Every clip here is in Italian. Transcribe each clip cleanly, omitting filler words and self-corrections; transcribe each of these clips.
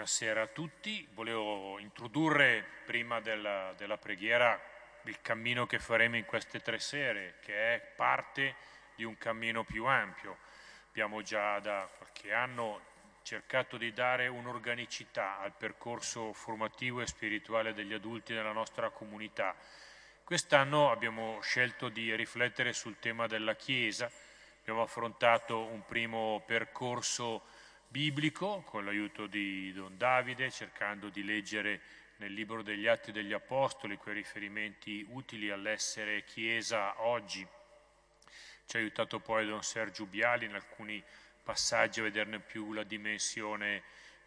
Buonasera a tutti. Volevo introdurre prima della preghiera il cammino che faremo in queste 3 sere, che è parte di un cammino più ampio. Abbiamo già da qualche anno cercato di dare un'organicità al percorso formativo e spirituale degli adulti nella nostra comunità. Quest'anno abbiamo scelto di riflettere sul tema della Chiesa. Abbiamo affrontato un primo percorso biblico con l'aiuto di Don Davide, cercando di leggere nel libro degli Atti degli Apostoli quei riferimenti utili all'essere Chiesa oggi. Ci ha aiutato poi Don Sergio Biali in alcuni passaggi a vederne più la dimensione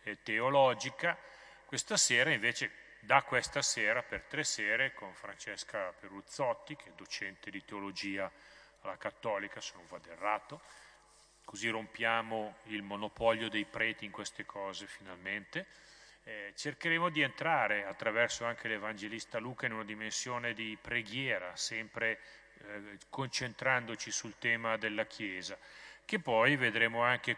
teologica. Questa sera invece, da questa sera per 3 sere, con Francesca Peruzzotti, che è docente di teologia alla Cattolica, se non vado errato, così rompiamo il monopolio dei preti in queste cose finalmente. Cercheremo di entrare attraverso anche l'Evangelista Luca in una dimensione di preghiera, sempre concentrandoci sul tema della Chiesa, che poi vedremo anche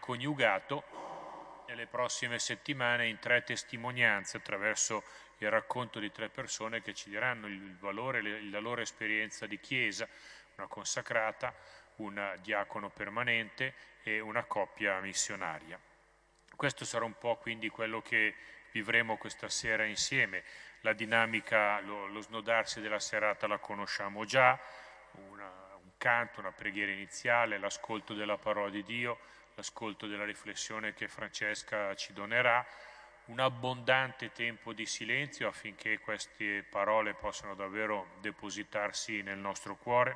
coniugato nelle prossime settimane in 3 testimonianze attraverso il racconto di 3 persone che ci diranno il valore, la loro esperienza di Chiesa, una consacrata, un diacono permanente e una coppia missionaria. Questo sarà un po' quindi quello che vivremo questa sera insieme. La dinamica, lo snodarsi della serata la conosciamo già, un canto, una preghiera iniziale, l'ascolto della parola di Dio, l'ascolto della riflessione che Francesca ci donerà, un abbondante tempo di silenzio affinché queste parole possano davvero depositarsi nel nostro cuore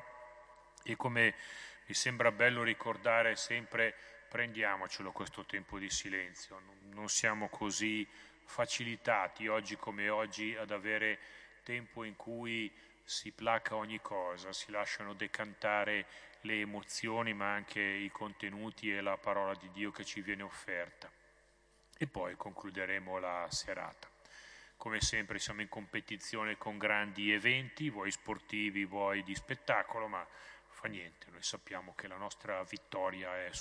e, come mi sembra bello ricordare sempre, prendiamocelo questo tempo di silenzio, non siamo così facilitati oggi come oggi ad avere tempo in cui si placa ogni cosa, si lasciano decantare le emozioni ma anche i contenuti e la parola di Dio che ci viene offerta. E poi concluderemo la serata. Come sempre siamo in competizione con grandi eventi, vuoi sportivi, vuoi di spettacolo, ma fa niente, noi sappiamo che la nostra vittoria è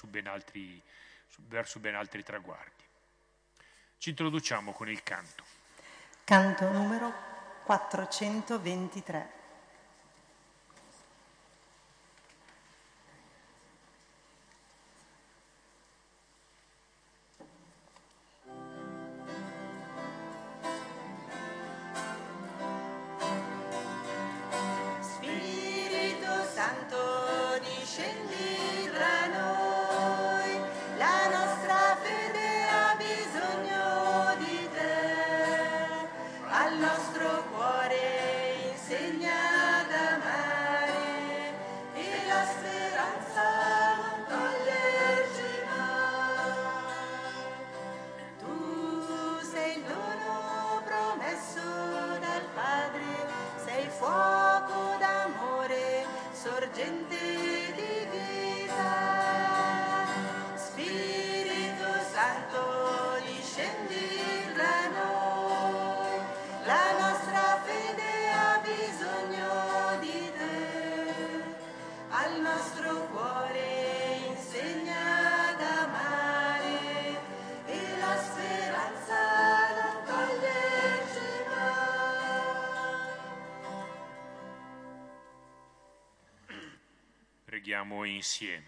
verso ben altri traguardi. Ci introduciamo con il canto. Canto numero 423. Preghiamo insieme.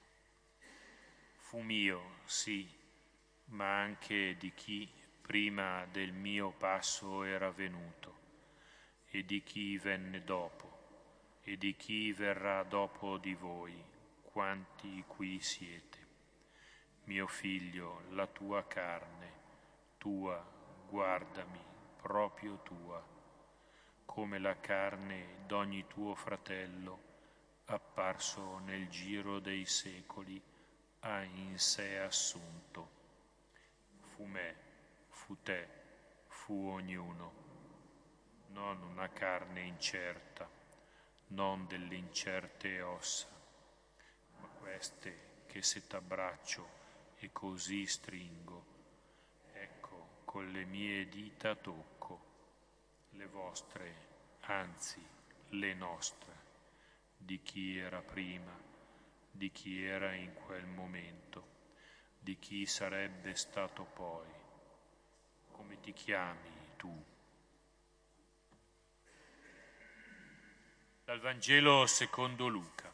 Fu mio, sì, ma anche di chi prima del mio passo era venuto, e di chi venne dopo, e di chi verrà dopo di voi, quanti qui siete. Mio figlio, la tua carne, tua, guardami, proprio tua, come la carne d'ogni tuo fratello, apparso nel giro dei secoli, ha in sé assunto. Fu me, fu te, fu ognuno, non una carne incerta, non delle incerte ossa, ma queste che se t'abbraccio e così stringo, ecco, con le mie dita tocco, le vostre, anzi, le nostre, di chi era prima, di chi era in quel momento, di chi sarebbe stato poi, ti chiami tu. Dal Vangelo secondo Luca.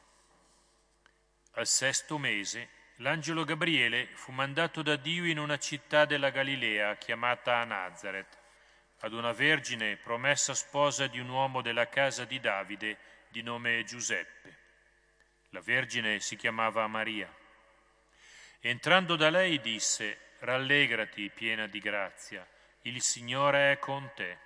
Al 6° mese, l'angelo Gabriele fu mandato da Dio in una città della Galilea chiamata Nazaret, ad una vergine promessa sposa di un uomo della casa di Davide di nome Giuseppe. La vergine si chiamava Maria. Entrando da lei disse: «Rallegrati, piena di grazia, il Signore è con te».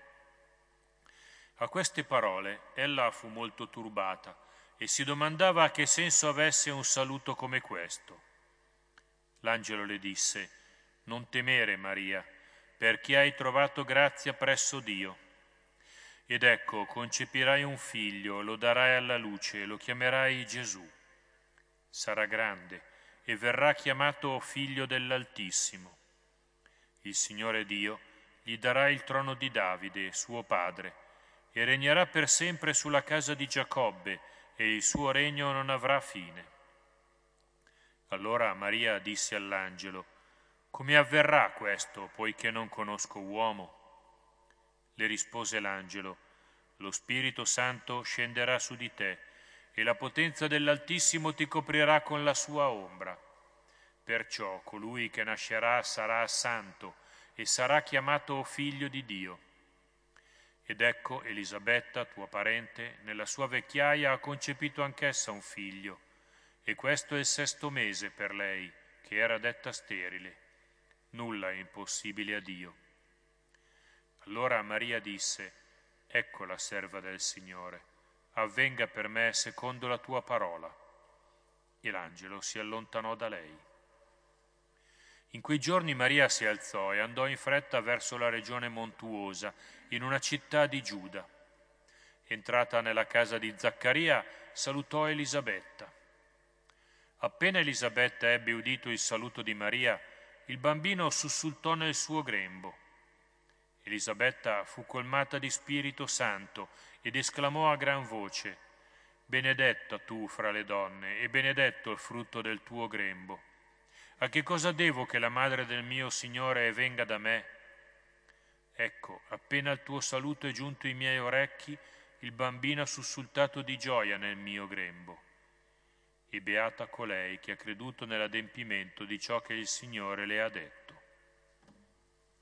A queste parole ella fu molto turbata e si domandava che senso avesse un saluto come questo. L'angelo le disse: «Non temere, Maria, perché hai trovato grazia presso Dio. Ed ecco, concepirai un figlio, lo darai alla luce e lo chiamerai Gesù. Sarà grande e verrà chiamato Figlio dell'Altissimo. Il Signore Dio gli darà il trono di Davide, suo padre, e regnerà per sempre sulla casa di Giacobbe, e il suo regno non avrà fine». Allora Maria disse all'angelo: «Come avverrà questo, poiché non conosco uomo?» Le rispose l'angelo: «Lo Spirito Santo scenderà su di te, e la potenza dell'Altissimo ti coprirà con la sua ombra. Perciò colui che nascerà sarà santo e sarà chiamato figlio di Dio. Ed ecco, Elisabetta, tua parente, nella sua vecchiaia ha concepito anch'essa un figlio, e questo è il 6° mese per lei, che era detta sterile. Nulla è impossibile a Dio». Allora Maria disse: «Ecco la serva del Signore, avvenga per me secondo la tua parola». E l'angelo si allontanò da lei. In quei giorni Maria si alzò e andò in fretta verso la regione montuosa, in una città di Giuda. Entrata nella casa di Zaccaria, salutò Elisabetta. Appena Elisabetta ebbe udito il saluto di Maria, il bambino sussultò nel suo grembo. Elisabetta fu colmata di Spirito Santo ed esclamò a gran voce: «Benedetta tu fra le donne, e benedetto il frutto del tuo grembo. A che cosa devo che la madre del mio Signore venga da me? Ecco, appena il tuo saluto è giunto ai miei orecchi, il bambino ha sussultato di gioia nel mio grembo». E beata colei che ha creduto nell'adempimento di ciò che il Signore le ha detto.